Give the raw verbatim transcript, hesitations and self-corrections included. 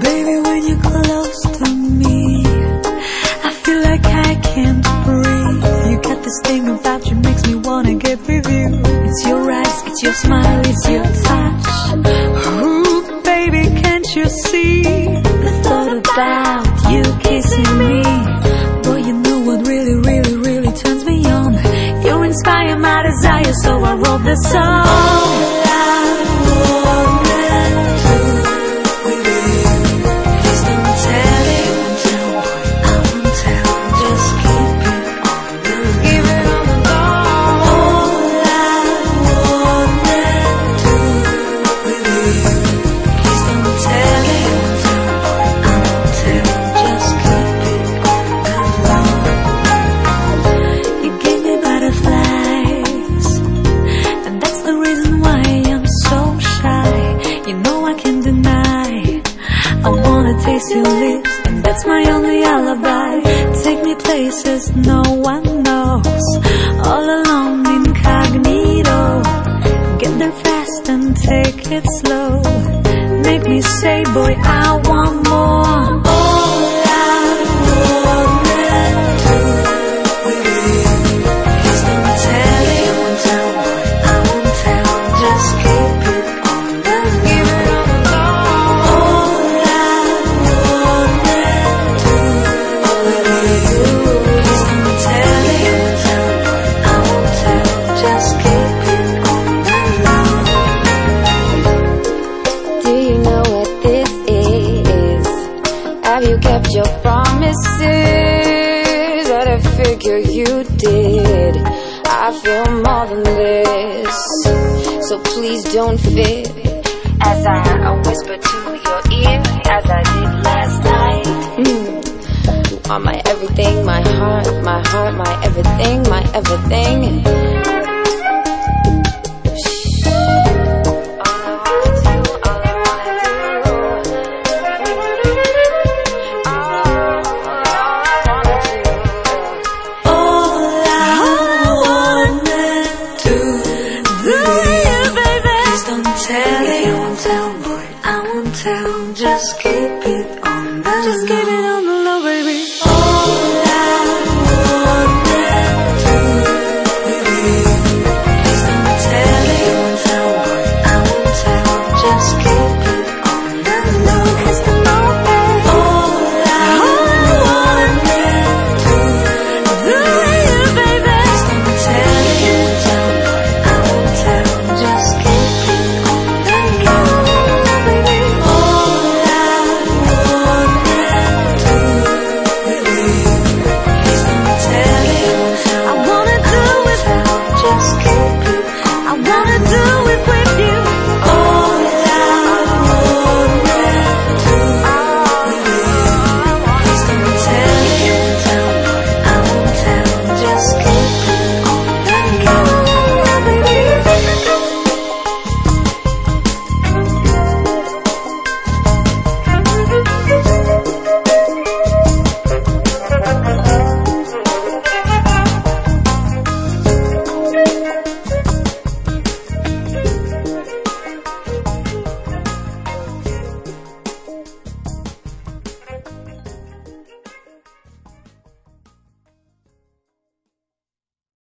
Baby, when you're close to me, I feel like I can't breathe. You got this thing about you, makes me wanna get with you. It's your eyes, it's your smile, it's your touch. Ooh, baby, can't you see the thought about you kissing me? Boy, you know what really, really, really turns me on. You inspire my desire, so I wrote this song. Taste your lips, and that's my only alibi. Take me places no one knows, all alone incognito. Get there fast and take it slow. Make me say, boy, I want more. All I wanna do with you. Please don't tell me, I won't tell, boy, I won't tell. Just keep it on the give it on the low. All I Have you kept your promises? That I figure you did. I feel more than this, so please don't fit. As I whisper to your ear, as I did last night. mm. You are my everything, my heart, my heart, my everything, my everything. Tell, boy, I won't tell. Just keep it on the Just keep it on